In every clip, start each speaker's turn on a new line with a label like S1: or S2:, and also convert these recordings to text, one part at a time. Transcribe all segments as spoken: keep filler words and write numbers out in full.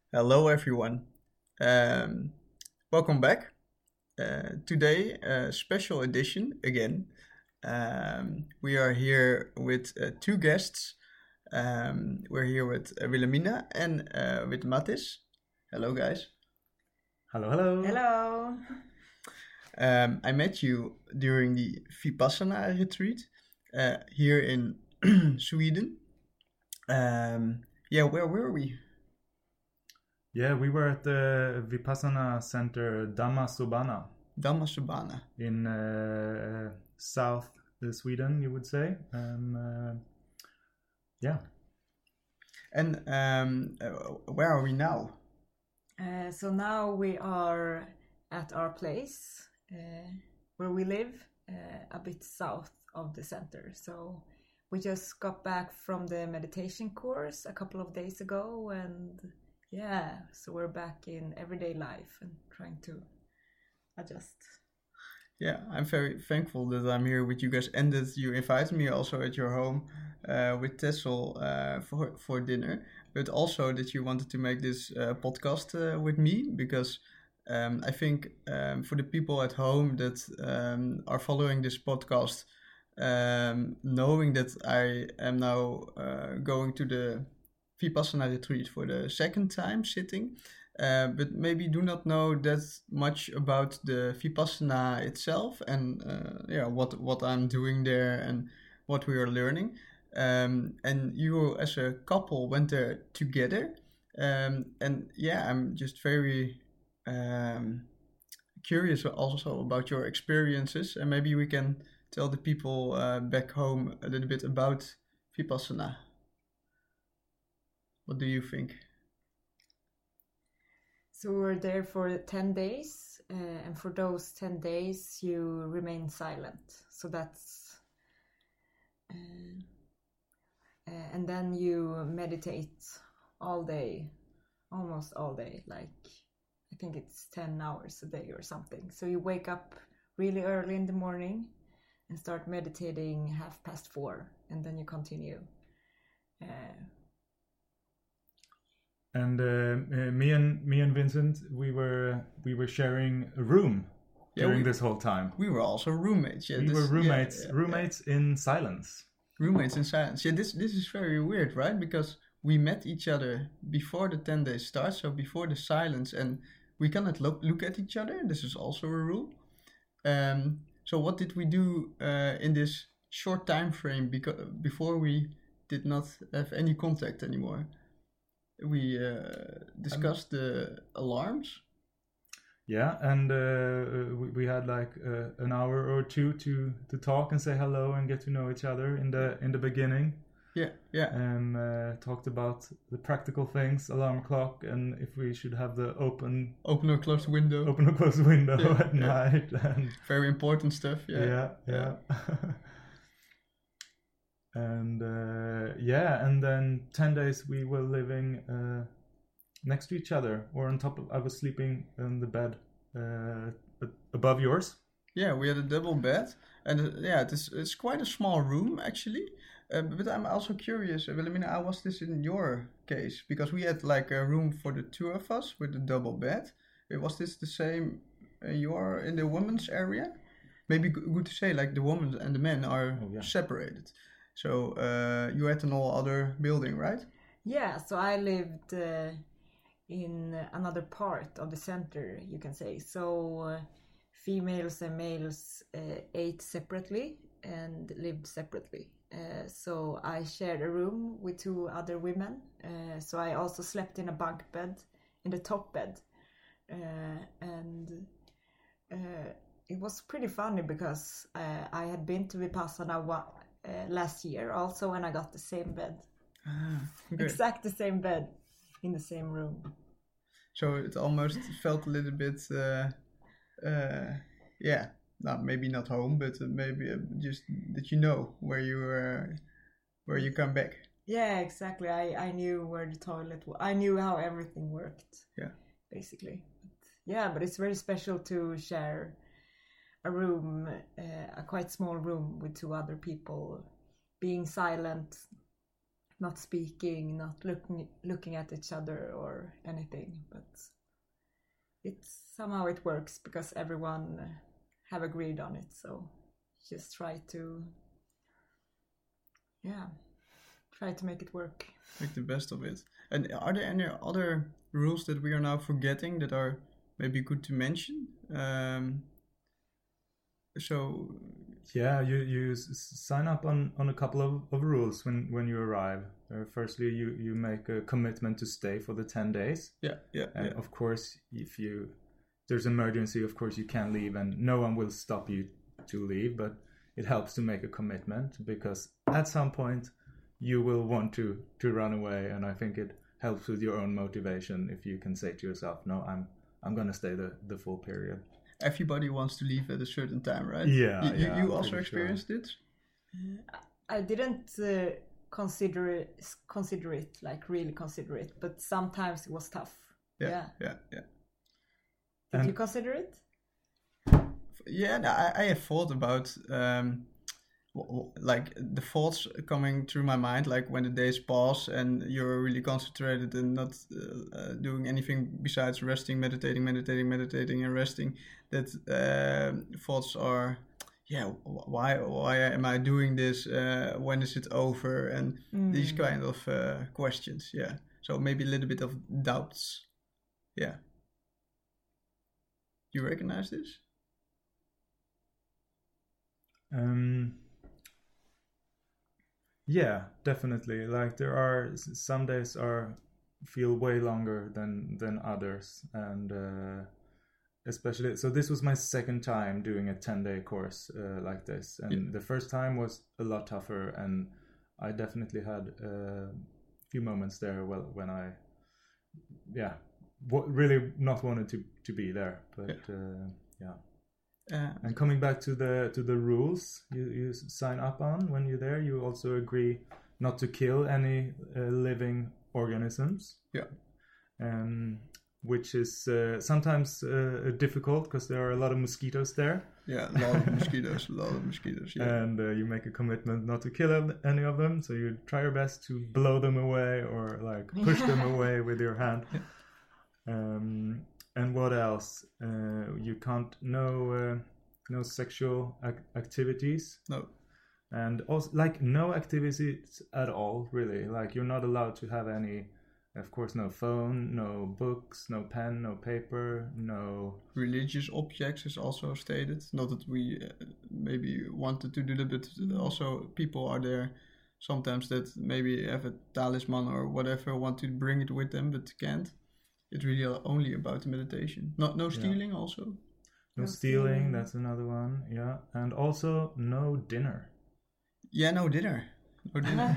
S1: Hello, everyone. Um, Welcome back. Uh, today, a special edition again. Um, we are here with uh, two guests. Um, we're here with uh, Wilhelmina and uh, with Matis. Hello, guys.
S2: Hello, hello.
S3: Hello.
S1: Um, I met you during the Vipassana retreat uh, here in Sweden. Um, yeah, where were we?
S2: Yeah, we were at the Vipassana Center Dhammasubana
S1: Dhammasubana.
S2: in uh, south uh, Sweden, you would say. Um, uh, yeah.
S1: And um, uh, where are we now?
S3: Uh, so now we are at our place uh, where we live, uh, a bit south of the center. So we just got back from the meditation course a couple of days ago, and yeah, so we're back in everyday life and trying to adjust.
S1: Yeah, I'm very thankful that I'm here with you guys and that you invited me also at your home uh, with Tessel uh, for for dinner, but also that you wanted to make this uh, podcast uh, with me because um, I think um, for the people at home that um, are following this podcast, um, knowing that I am now uh, going to the Vipassana retreat for the second time sitting, uh, but maybe do not know that much about the Vipassana itself and uh, yeah, what what I'm doing there and what we are learning. Um, and you as a couple went there together, um, and yeah, I'm just very um, curious also about your experiences, and maybe we can tell the people uh, back home a little bit about Vipassana. What do you think?
S3: So we're there for ten days, uh, and for those ten days, you remain silent. So that's. Uh, uh, and then you meditate all day, almost all day, like I think it's ten hours a day or something. So you wake up really early in the morning and start meditating half past four, and then you continue. Uh,
S2: And uh, uh, me and me and Vincent, we were we were sharing a room
S1: Yeah,
S2: during
S1: we-
S2: this whole time.
S1: We were also roommates. Yeah,
S2: we
S1: this-
S2: were
S1: yeah,
S2: roommates,
S1: yeah,
S2: roommates in silence.
S1: yeah. Roommates in silence. Yeah, this this is very weird, right? Because we met each other before the ten days start, so before the silence, and we cannot look look at each other. This is also a rule. Um. So what did we do uh, in this short time frame? Because before we did not have any contact anymore. We uh, discussed the alarms.
S2: Yeah, and uh, we, we had like uh, an hour or two to to talk and say hello and get to know each other in the in the beginning.
S1: Yeah, yeah,
S2: And uh, talked about the practical things, alarm clock, and if we should have the open
S1: open or close window.
S2: open or close window
S1: Yeah,
S2: at
S1: yeah.
S2: night. And
S1: Very important stuff. Yeah,
S2: yeah, yeah. and uh, yeah, and then ten days we were living uh, next to each other, or on top of. I was sleeping in the bed uh, above yours.
S1: Yeah, we had a double bed, and uh, yeah, it's it's quite a small room actually. Uh, but I'm also curious, uh, Wilhelmina, how was this in your case? Because we had like a room for the two of us with a double bed. Uh, Was this the same in your in the women's area? Maybe g- good to say like the women and the men are
S2: Oh, yeah.
S1: separated. So uh, you had an all other building, right?
S3: yeah, so I lived uh, in another part of the center, you can say. So uh, females and males uh, ate separately and lived separately. Uh, so I shared a room with two other women. Uh, so I also slept in a bunk bed, in the top bed. Uh, and uh, it was pretty funny because uh, I had been to Vipassana wa- uh, last year also, and I got the same bed,
S1: Ah, good.
S3: exact the same bed in the same room.
S1: So it almost felt a little bit, uh, uh, yeah, not maybe not home, but uh, maybe uh, just that you know where you uh, where you come back.
S3: Yeah, exactly. I, I knew where the toilet was. I knew how everything worked.
S1: Yeah.
S3: Basically. But yeah, but it's very special to share a room, uh, a quite small room with two other people, being silent, not speaking, not looking looking at each other or anything. But it's somehow it works because everyone have agreed on it. So just try to, yeah, try to make it work.
S1: Make the best of it. And are there any other rules that we are now forgetting that are maybe good to mention? Um, so
S2: yeah, you you s- sign up on, on a couple of, of rules when, when you arrive. Uh, firstly, you, you make a commitment to stay for the ten days.
S1: yeah, yeah,
S2: And
S1: yeah.
S2: of course, if you there's emergency, of course you can't leave, and no one will stop you to leave. But it helps to make a commitment because at some point you will want to to run away, and I think it helps with your own motivation if you can say to yourself, "No, I'm I'm gonna stay the, the full period."
S1: Everybody wants to leave at a certain time, right?
S2: Yeah,
S1: You, you,
S2: yeah,
S1: you
S2: I'm
S1: also
S2: pretty sure.
S1: experienced it?
S3: I didn't uh, consider it, consider it like really consider it, but sometimes it was tough.
S1: Yeah,
S3: Yeah.
S1: yeah, yeah.
S3: Did
S2: And-
S3: you consider it?
S1: Yeah, no, I, I have thought about um, w- w- like the thoughts coming through my mind, like when the days pass and you're really concentrated and not uh, uh, doing anything besides resting, meditating, meditating, meditating, and resting. That um thoughts are, yeah, wh- why why am I doing this? Uh, when is it over? And these kind of uh, questions. Yeah, so maybe a little bit of doubts. Yeah. You recognize this?
S2: Um, yeah, definitely. Like there are s- some days are feel way longer than than others, and uh, especially so. This was my second time doing a ten day course uh, like this, and
S1: Yeah.
S2: the first time was a lot tougher, and I definitely had a few moments there. Well, when I, yeah, w- really not wanted to to be there, but
S1: Yeah.
S2: uh, yeah.
S1: Uh,
S2: And coming back to the to the rules you, you sign up on when you're there, you also agree not to kill any uh, living organisms.
S1: Yeah.
S2: Um, which is uh, sometimes uh, difficult because there are a lot of mosquitoes there,
S1: yeah, a lot of mosquitoes, a lot of mosquitoes. Yeah.
S2: and uh, you make a commitment not to kill ev- any of them. So you try your best to blow them away or like push them away with your hand. Um, and what else? Uh, you can't no uh, no sexual ac- activities,
S1: No.
S2: and also like no activities at all. Really, like you're not allowed to have any. Of course, no phone, no books, no pen, no paper, no.
S1: Religious objects is also stated. Not that we uh, maybe wanted to do that, but also people are there sometimes that maybe have a talisman or whatever, want to bring it with them but can't. It's really only about the meditation. No, no stealing also.
S2: No,
S3: No
S2: stealing,
S3: stealing.
S2: that's another one. Yeah, and also no dinner.
S1: Yeah, no dinner. No dinner.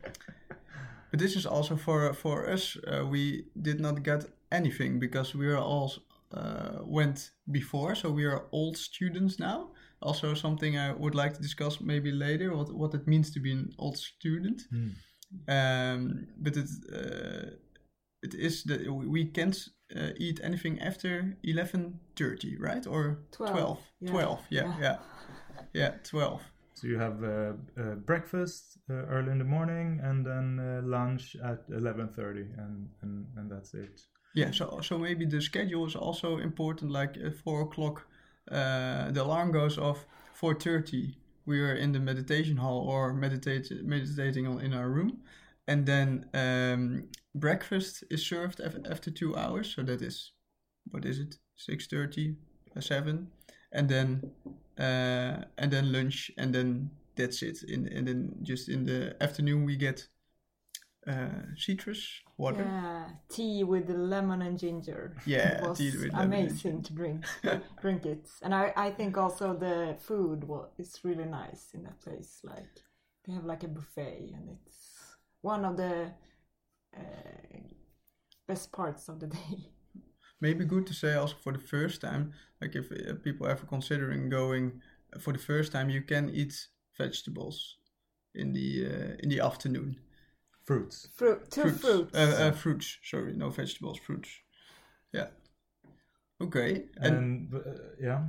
S1: But this is also for for us. Uh, we did not get anything because we are all uh, went before, so we are old students now. Also, something I would like to discuss maybe later what what it means to be an old student.
S2: Hmm.
S1: Um, but it uh, it is that we can't uh, eat anything after eleven thirty, right? Or
S3: Twelve,
S1: twelve.
S3: yeah.
S1: twelve. Yeah,
S3: Yeah.
S1: yeah, yeah, twelve.
S2: So you have uh, uh, breakfast uh, early in the morning, and then uh, lunch at eleven thirty, and, and and that's it.
S1: Yeah, so so maybe the schedule is also important. Like at four o'clock, uh, the alarm goes off. Four thirty, we are in the meditation hall or meditate meditating on, in our room, and then um, breakfast is served af- after two hours. So that is, what is it? Six thirty, seven, and then uh, and then lunch, and then that's it. In and then just in the afternoon we get uh, citrus water.
S3: Yeah, tea with the lemon and ginger.
S1: Yeah,
S3: it was
S1: tea with lemon and
S3: amazing to drink drink it. And I, I think also the food was is really nice in that place. Like they have like a buffet, and it's one of the uh, best parts of the day.
S1: Maybe good to say also for the first time, like if uh, people ever considering going for the first time, you can eat vegetables in the uh, in the afternoon.
S2: Fruits.
S3: Fruit, two fruits.
S1: fruits. Uh, uh, fruits. Sorry, no vegetables. Fruits. Yeah. Okay. And,
S2: And uh, yeah.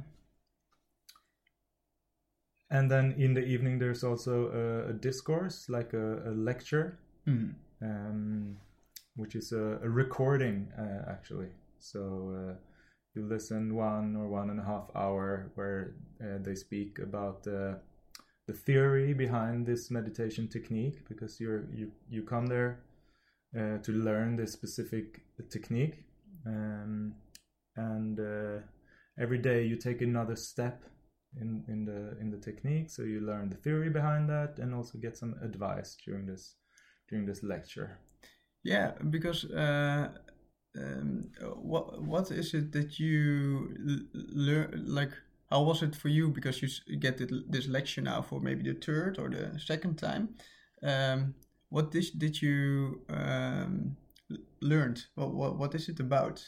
S2: And then in the evening, there's also a, a discourse, like a, a lecture
S1: Mm.
S2: um, which is a, a recording uh, actually. So uh, you listen one or one and a half hour where uh, they speak about uh, the theory behind this meditation technique, because you're you you come there uh, to learn this specific technique, um, and uh, every day you take another step in in the in the technique. So you learn the theory behind that and also get some advice during this during this lecture.
S1: Yeah, because uh, um, what what is it that you learn? Like, how was it for you? Because you s- get it, this lecture now for maybe the third or the second time. Um, what did did you um, l- learned? What, what what is it about?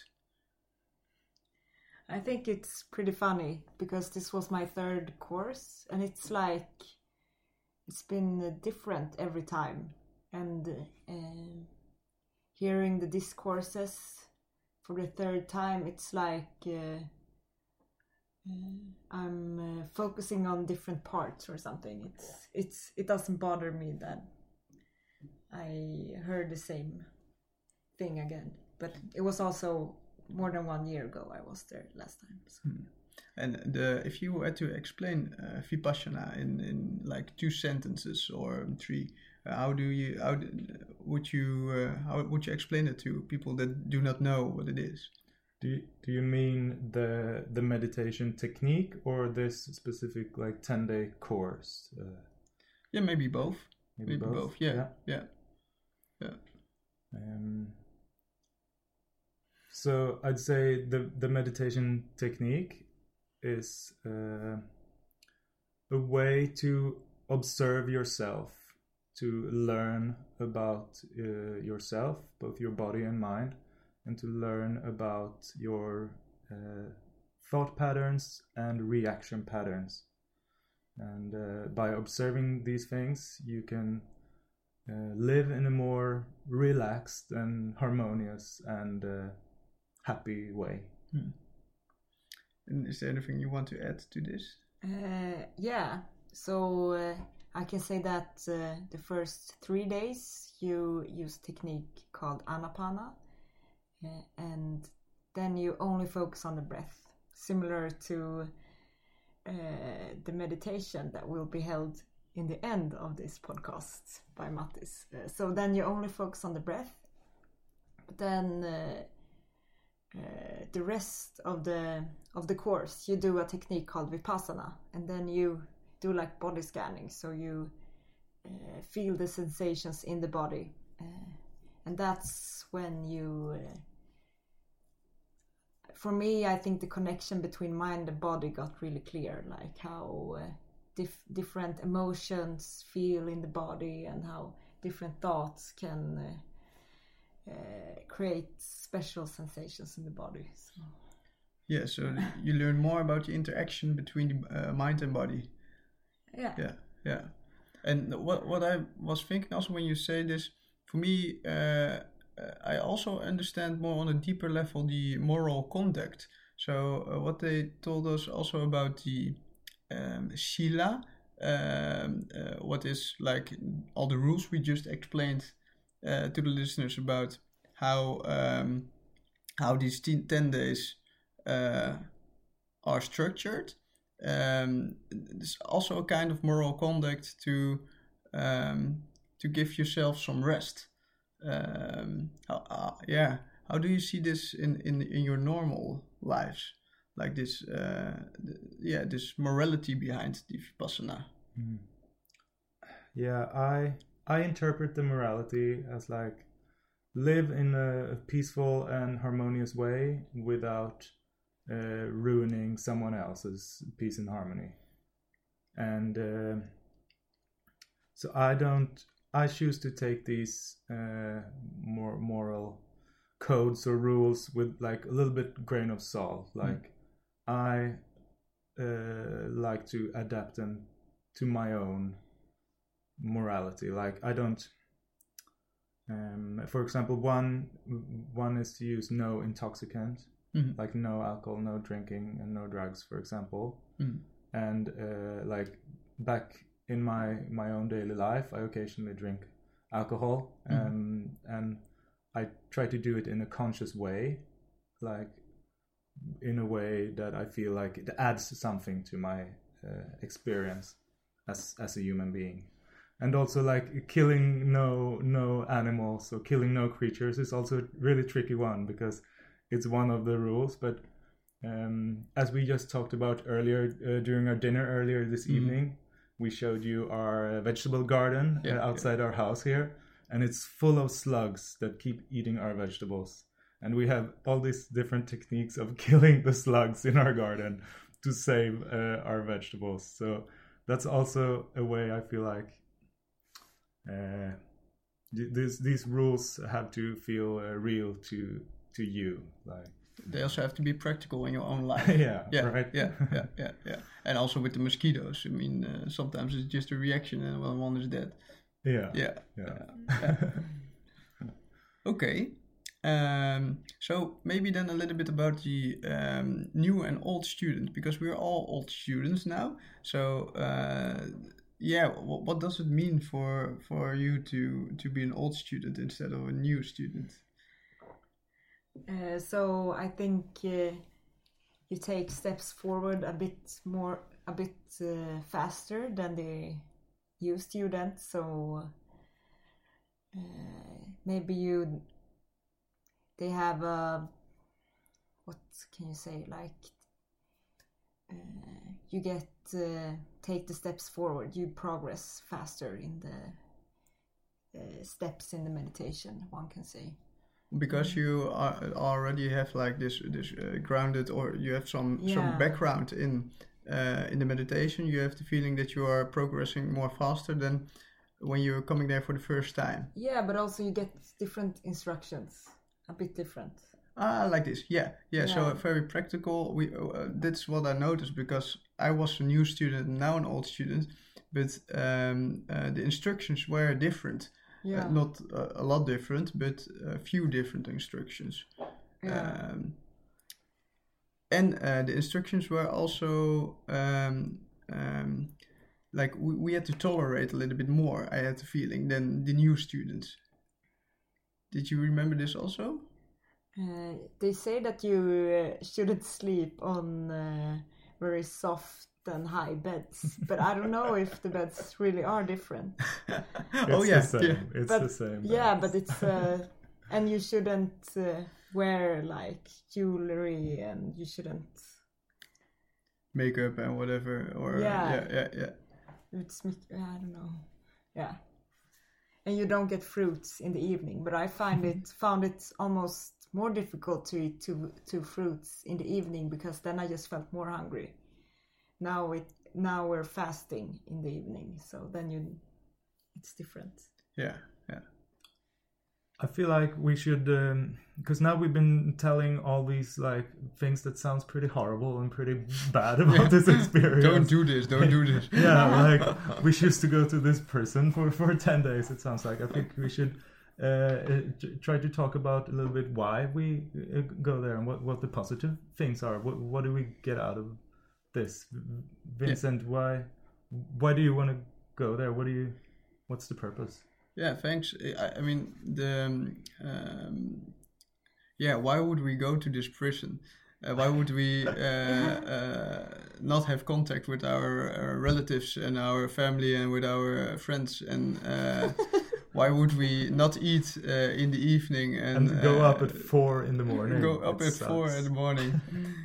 S3: I think it's pretty funny because this was my third course, and it's like it's been uh, different every time. And uh, hearing the discourses for the third time, it's like uh, uh, I'm uh, focusing on different parts or something. It's it's it doesn't bother me that I heard the same thing again. But it was also more than one year ago I was there last time. So.
S1: And the if you had to explain uh, Vipassana in, in like two sentences or three, uh, how do you how do, would you uh, how would you explain it to people that do not know what it is?
S2: Do you, do you mean the the meditation technique or this specific like ten day course? Uh,
S1: Yeah, maybe both.
S2: maybe,
S1: Maybe
S2: both.
S1: both. Yeah, yeah, yeah.
S2: Um, so I'd say the the meditation technique is uh, a way to observe yourself, to learn about uh, yourself, both your body and mind, and to learn about your uh, thought patterns and reaction patterns. And uh, by observing these things, you can uh, live in a more relaxed and harmonious and uh, happy way.
S1: Hmm. And is there anything you want to add to this?
S3: Uh, yeah, so uh, I can say that uh, the first three days you use technique called Anapana, uh, and then you only focus on the breath, similar to uh, the meditation that will be held in the end of this podcast by Mattis. Uh, so then you only focus on the breath, but then uh, uh, the rest of the of the course you do a technique called Vipassana, and then you do like body scanning, so you uh, feel the sensations in the body, uh, and that's when you uh, for me, I think the connection between mind and body got really clear, like how uh, dif- different emotions feel in the body and how different thoughts can uh, uh, create special sensations in the body. So.
S1: Yeah, so you learn more about the interaction between the uh, mind and body.
S3: Yeah.
S1: Yeah, yeah. And what what I was thinking also when you say this, for me, uh, I also understand more on a deeper level the moral conduct. So uh, what they told us also about the um, Sila, um, uh, what is like all the rules we just explained uh, to the listeners about how um, how these ten, ten days uh, are structured. Um, there's also a kind of moral conduct to um, to give yourself some rest. Um, how, uh, yeah, how do you see this in, in, in your normal lives? Like this, uh, th- yeah, this morality behind the Vipassana.
S2: Mm. Yeah, I I interpret the morality as like live in a peaceful and harmonious way without uh, ruining someone else's peace and harmony. And uh, so I don't. I choose to take these uh, more moral codes or rules with like a little bit grain of salt. Like mm. I uh, like to adapt them to my own morality. Like I don't. Um, for example, one one is to use no intoxicant, mm-hmm. like no alcohol, no drinking, and no drugs, for example. Mm. And uh, like back in my my own daily life, I occasionally drink alcohol, mm-hmm. um, and I try to do it in a conscious way, like in a way that I feel like it adds something to my uh, experience as as a human being. And also, like, killing no no animals or killing no creatures is also a really tricky one, because it's one of the rules. But um, as we just talked about earlier uh, during our dinner earlier this mm. evening, we showed you our vegetable garden yeah, uh, outside yeah. our house here, and it's full of slugs that keep eating our vegetables. And we have all these different techniques of killing the slugs in our garden to save uh, our vegetables. So that's also a way I feel like uh, these these rules have to feel uh, real to to you. Like
S1: they also have to be practical in your own life.
S2: yeah,
S1: yeah,
S2: right.
S1: Yeah, yeah, yeah, yeah. And also with the mosquitoes. I mean, uh, sometimes it's just a reaction, and well, one is dead.
S2: Yeah,
S1: yeah,
S2: yeah.
S1: yeah. Okay. Um, so maybe then a little bit about the um, new and old student, because we're all old students now. So uh, yeah, what, what does it mean for for you to to be an old student instead of a new student?
S3: Uh, so I think uh, you take steps forward a bit more, a bit uh, faster than the new student. So uh, maybe you. They have a, what can you say, like, uh, you get, uh, take the steps forward, you progress faster in the uh, steps in the meditation, one can say.
S1: Because mm-hmm. you are, already have like this, this uh, grounded, or you have some,
S3: yeah.
S1: some background in, uh, in the meditation, you have the feeling that you are progressing more faster than when you're coming there for the first time.
S3: Yeah, but also you get different instructions. A bit different.
S1: Ah, like this, yeah, yeah. yeah. So very practical. We uh, that's what I noticed, because I was a new student and now an old student, but um, uh, the instructions were different.
S3: Yeah.
S1: Uh, not uh, a lot different, but a few different instructions.
S3: Yeah.
S1: Um, and uh, the instructions were also um, um, like we, we had to tolerate a little bit more. I had the feeling than the new students. Did you remember this also?
S3: Uh, they say that you uh, shouldn't sleep on uh, very soft and high beds, but I don't know if the beds really are different.
S1: oh yeah,
S2: the same.
S1: yeah.
S2: It's
S3: but,
S2: the same.
S3: Yeah, but it's uh, and you shouldn't uh, wear like jewelry, and you shouldn't
S1: makeup and whatever. Or
S3: yeah,
S1: yeah, yeah, yeah.
S3: It's I don't know. Yeah. And you don't get fruits in the evening, but I find it found it almost more difficult to eat two two fruits in the evening, because then I just felt more hungry. Now it now we're fasting in the evening, so then you it's different.
S1: Yeah, yeah.
S2: I feel like we should, because um, now we've been telling all these like things that sounds pretty horrible and pretty bad about this experience.
S1: Don't do this, don't do this.
S2: Yeah, like we choose to go to this person for, for ten days, it sounds like. I think we should uh, try to talk about a little bit why we go there and what, what the positive things are. What, what do we get out of this? Vincent, yeah. why why do you want to go there? What do you, what's the purpose?
S1: Yeah, thanks. I, I mean, the um, yeah. Why would we go to this prison? Uh, why would we uh, uh, not have contact with our, our relatives and our family and with our uh, friends? And uh, why would we not eat uh, in the evening and,
S2: and go
S1: uh,
S2: up at four in the morning?
S1: Go up
S2: it
S1: at
S2: sucks.
S1: four in the morning.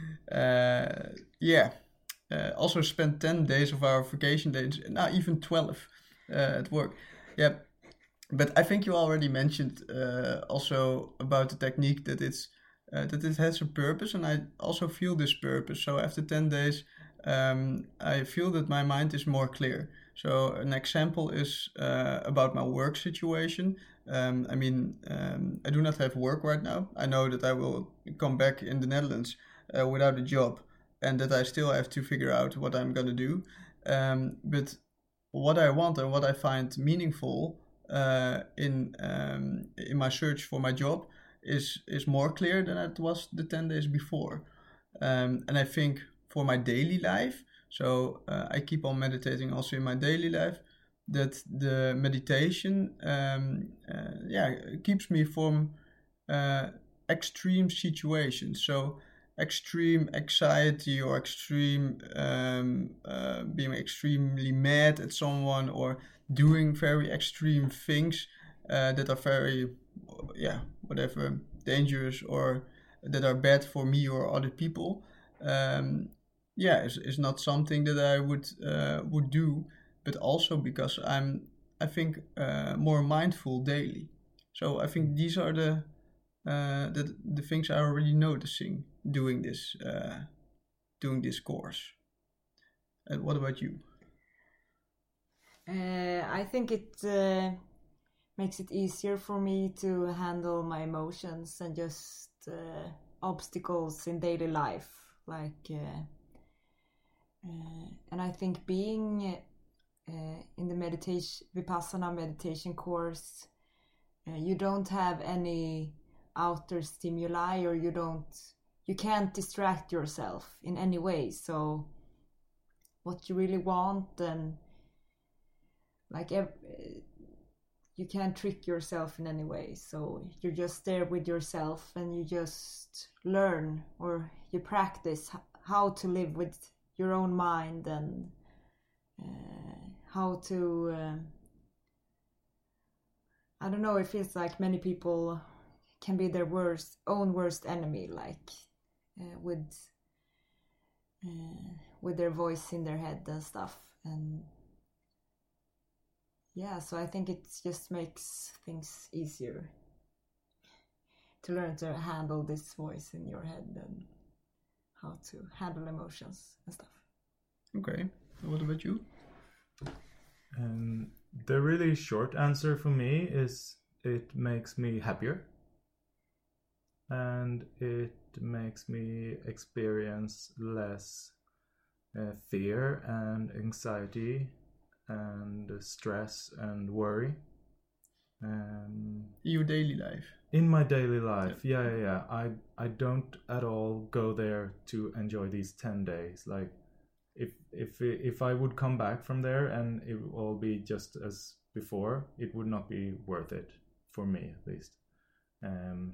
S1: uh, yeah. Uh, also spend ten days of our vacation days, now even twelve uh, at work. Yeah. But I think you already mentioned uh, also about the technique that it's uh, that it has a purpose, and I also feel this purpose. So after ten days, um, I feel that my mind is more clear. So an example is uh, about my work situation. Um, I mean, um, I do not have work right now. I know that I will come back in the Netherlands uh, without a job, and that I still have to figure out what I'm gonna do. Um, but what I want and what I find meaningful Uh, in um, in my search for my job is is more clear than it was the ten days before, um, and I think for my daily life, so uh, I keep on meditating also in my daily life. that the meditation, um, uh, yeah, keeps me from uh, extreme situations. So extreme anxiety or extreme um, uh, being extremely mad at someone or doing very extreme things uh, that are very, yeah, whatever, dangerous or that are bad for me or other people. Um, yeah, is, is not something that I would uh, would do, but also because I'm, I think, uh, more mindful daily. So I think these are the uh, the the things I'm already noticing doing this uh, doing this course. And what about you?
S3: Uh, I think it uh, makes it easier for me to handle my emotions and just uh, obstacles in daily life, like. Uh, uh, and I think being uh, in the meditation Vipassana meditation course, uh, you don't have any outer stimuli, or you don't you can't distract yourself in any way. So what you really want, and like ev- you can't trick yourself in any way. So you're just there with yourself, and you just learn, or you practice h- how to live with your own mind, and uh, how to uh, I don't know, it feels like many people can be their worst own worst enemy, like uh, with uh, with their voice in their head and stuff. And yeah, so I think it just makes things easier to learn to handle this voice in your head and how to handle emotions and stuff.
S1: Okay, what about you?
S2: Um, the really short answer for me is it makes me happier, and it makes me experience less uh, fear and anxiety and stress and worry. Um,
S1: Your daily life.
S2: in my daily life, yeah, yeah, yeah. I I don't at all go there to enjoy these ten days. Like, if if if I would come back from there and it would all be just as before, it would not be worth it for me, at least. Um,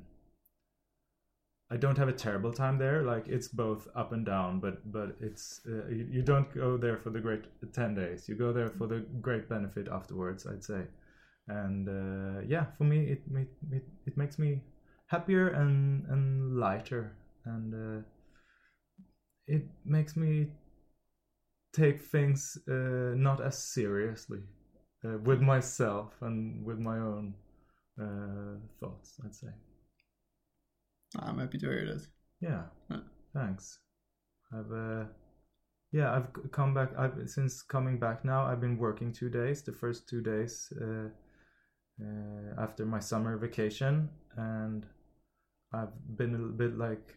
S2: I don't have a terrible time there. Like, it's both up and down, but but it's uh, you, you don't go there for the great ten days. You go there for the great benefit afterwards, I'd say. And uh, yeah, for me, it, it it it makes me happier and and lighter, and uh, it makes me take things uh, not as seriously uh, with myself and with my own uh, thoughts, I'd say.
S1: I'm happy to hear that.
S2: Yeah,
S1: Huh.
S2: thanks. I've uh, yeah, I've c- come back. I've since coming back now. I've been working two days. The first two days uh, uh, after my summer vacation, and I've been a little bit like,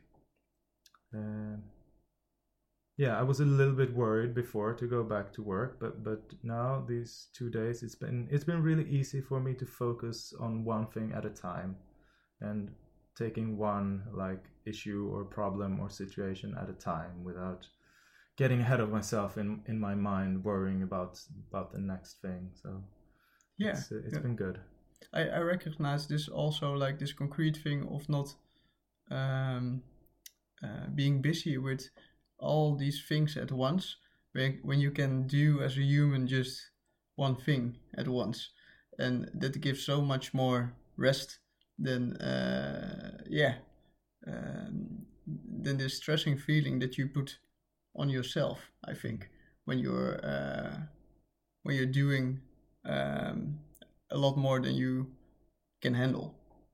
S2: uh, yeah, I was a little bit worried before to go back to work, but but now these two days, it's been it's been really easy for me to focus on one thing at a time, and taking one like issue or problem or situation at a time without getting ahead of myself in in my mind, worrying about about the next thing. So
S1: Yeah,
S2: it's, uh, it's
S1: yeah.
S2: been good.
S1: I, I recognize this also, like this concrete thing of not um, uh, being busy with all these things at once, when, when you can do as a human just one thing at once, and that gives so much more rest than uh, yeah um, than the stressing feeling that you put on yourself. I think when you're uh, when you're doing um, a lot more than you can handle.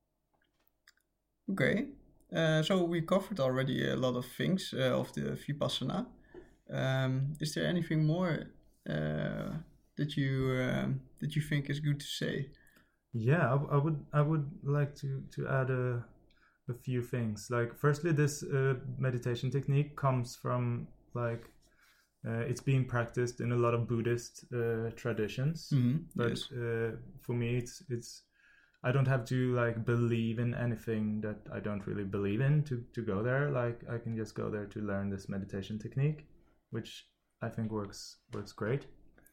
S1: Okay, uh, so we covered already a lot of things uh, of the Vipassana. Um, is there anything more uh, that you um, that you think is good to say?
S2: Yeah, I, I would I would like to to add a a few things. Like, firstly, this uh, meditation technique comes from like uh, it's being practiced in a lot of Buddhist uh, traditions.
S1: Mm-hmm.
S2: But
S1: Yes.
S2: uh, for me, it's it's I don't have to like believe in anything that I don't really believe in to to go there. Like, I can just go there to learn this meditation technique, which I think works works great.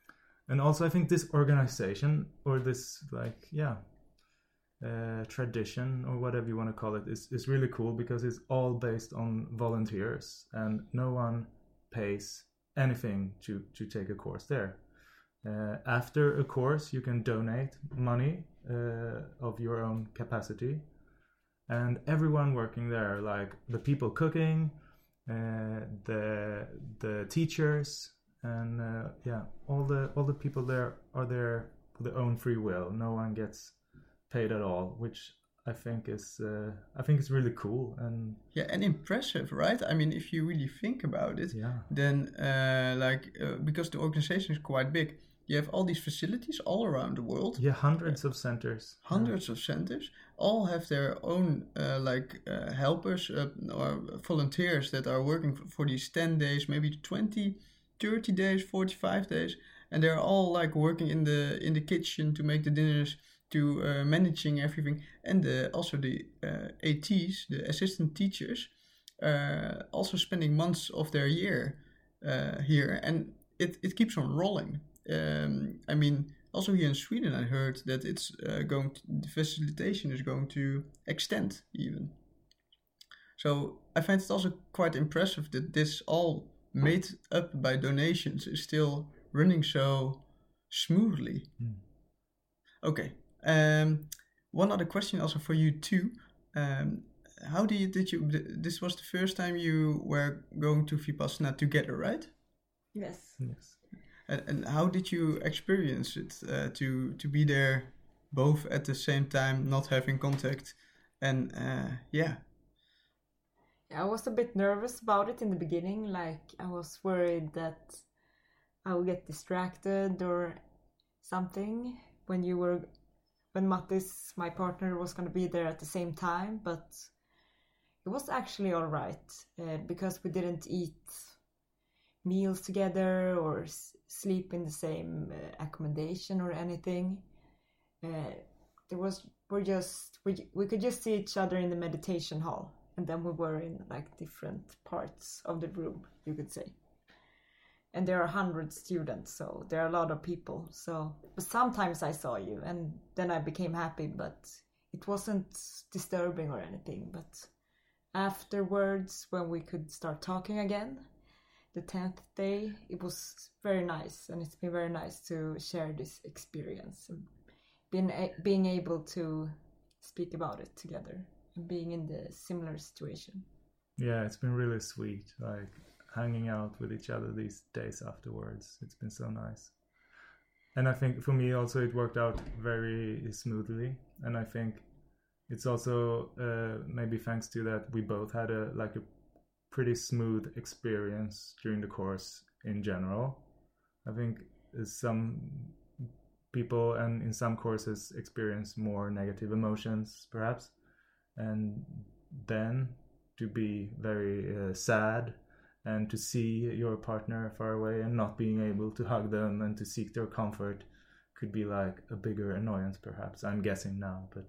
S2: And also I think this organization or this like yeah uh, tradition or whatever you want to call it is, is really cool because it's all based on volunteers and no one pays anything to, to take a course there. Uh, after a course you can donate money uh, of your own capacity, and everyone working there, like the people cooking, uh, the the teachers, and uh, yeah, all the all the people there are there for their own free will. No one gets paid at all, which I think is uh, I think is really cool and
S1: yeah, and impressive, right? I mean, if you really think about it,
S2: yeah,
S1: then uh, like uh, because the organization is quite big, you have all these facilities all around the world.
S2: Yeah, hundreds of centers.
S1: Hundreds yeah. of centers all have their own uh, like uh, helpers uh, or volunteers that are working for, for these ten days, maybe twenty, thirty days, forty-five days, and they're all like working in the in the kitchen to make the dinners, to uh, managing everything, and the, also the uh, A Ts, the assistant teachers, uh, also spending months of their year uh, here, and it, it keeps on rolling. Um, I mean, also here in Sweden, I heard that it's uh, going to, the facilitation is going to extend even. So I find it also quite impressive that this all made up by donations is still running so smoothly. Mm. Okay. Um, one other question also for you too. Um, how do you did you? This was the first time you were going to Vipassana together, right?
S3: Yes.
S2: Yes.
S1: And, and how did you experience it uh, to to be there, both at the same time, not having contact, and uh, yeah.
S3: I was a bit nervous about it in the beginning. Like I was worried that I would get distracted or something when you were. When Mattis, my partner, was going to be there at the same time, but it was actually all right uh, because we didn't eat meals together or s- sleep in the same uh, accommodation or anything. Uh, there was we're just we we could just see each other in the meditation hall, and then we were in like different parts of the room, you could say. And there are one hundred students, so there are a lot of people. So, but sometimes I saw you, and then I became happy, but it wasn't disturbing or anything. But afterwards, when we could start talking again, the tenth day, it was very nice, and it's been very nice to share this experience and being being able to speak about it together and being in the similar situation.
S2: Yeah, it's been really sweet. Like. Hanging out with each other these days afterwards. It's been so nice. And I think for me also it worked out very smoothly. And I think it's also uh, maybe thanks to that we both had a like a pretty smooth experience during the course in general. I think some people and in some courses experience more negative emotions perhaps. And then to be very uh, sad and to see your partner far away and not being able to hug them and to seek their comfort could be like a bigger annoyance, perhaps. I'm guessing now, but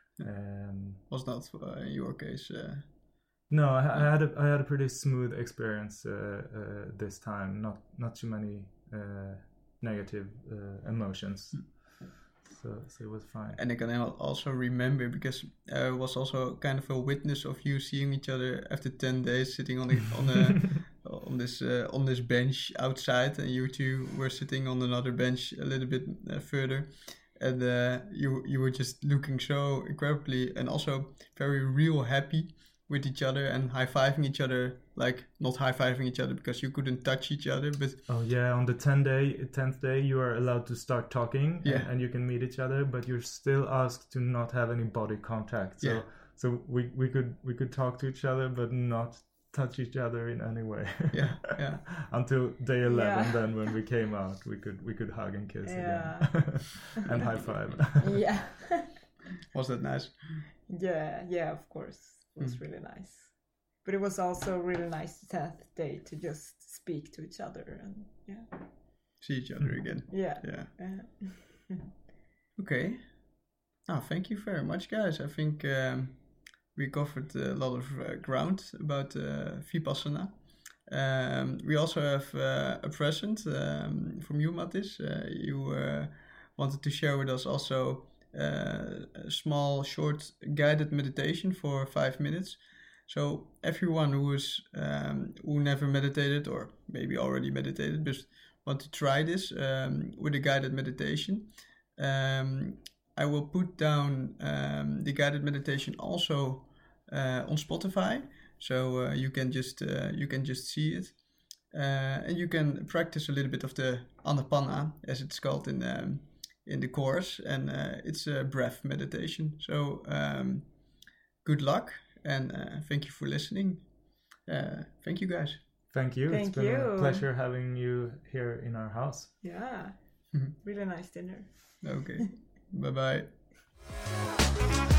S2: um,
S1: was not uh, in your case. Uh...
S2: No, I, I had a I had a pretty smooth experience uh, uh, this time. Not not too many uh, negative uh, emotions. Mm. So, so it was fine.
S1: And I can also remember because I was also kind of a witness of you seeing each other after ten days, sitting on the on a on this uh, on this bench outside, and you two were sitting on another bench a little bit uh, further, and uh, you you were just looking so incredibly and also very real happy with each other and high-fiving each other, like not high-fiving each other because you couldn't touch each other, but
S2: oh yeah, on the tenth day tenth day you are allowed to start talking,
S1: yeah.
S2: and, and you can meet each other, but you're still asked to not have any body contact. So
S1: yeah.
S2: so we, we could we could talk to each other but not touch each other in any way.
S1: yeah yeah
S2: Until day eleven,
S3: yeah.
S2: Then when we came out we could we could hug and kiss
S3: yeah.
S2: again. And high five.
S3: Yeah.
S1: Was that nice?
S3: Yeah, yeah, of course. It was mm. really nice. But it was also really nice the tenth day to just speak to each other and yeah.
S1: See each other again.
S3: Yeah.
S1: Yeah.
S3: Uh,
S1: okay. Oh, thank you very much, guys. I think um, we covered a lot of uh, ground about uh, Vipassana. Um, we also have uh, a present um, from you, Mattis. Uh, you uh, wanted to share with us also uh, a small, short guided meditation for five minutes. So everyone who is um, who never meditated or maybe already meditated, but want to try this um, with a guided meditation, um, I will put down um, the guided meditation also uh, on Spotify, so uh, you can just uh, you can just see it, uh, and you can practice a little bit of the Anapana, as it's called in um, in the course, and uh, it's a breath meditation. So um, good luck. And uh, thank you for listening. Uh, thank you, guys.
S2: Thank you.
S3: Thank
S2: it's been
S3: you.
S2: a pleasure having you here in our house.
S3: Yeah, really nice dinner.
S1: Okay. Bye-bye.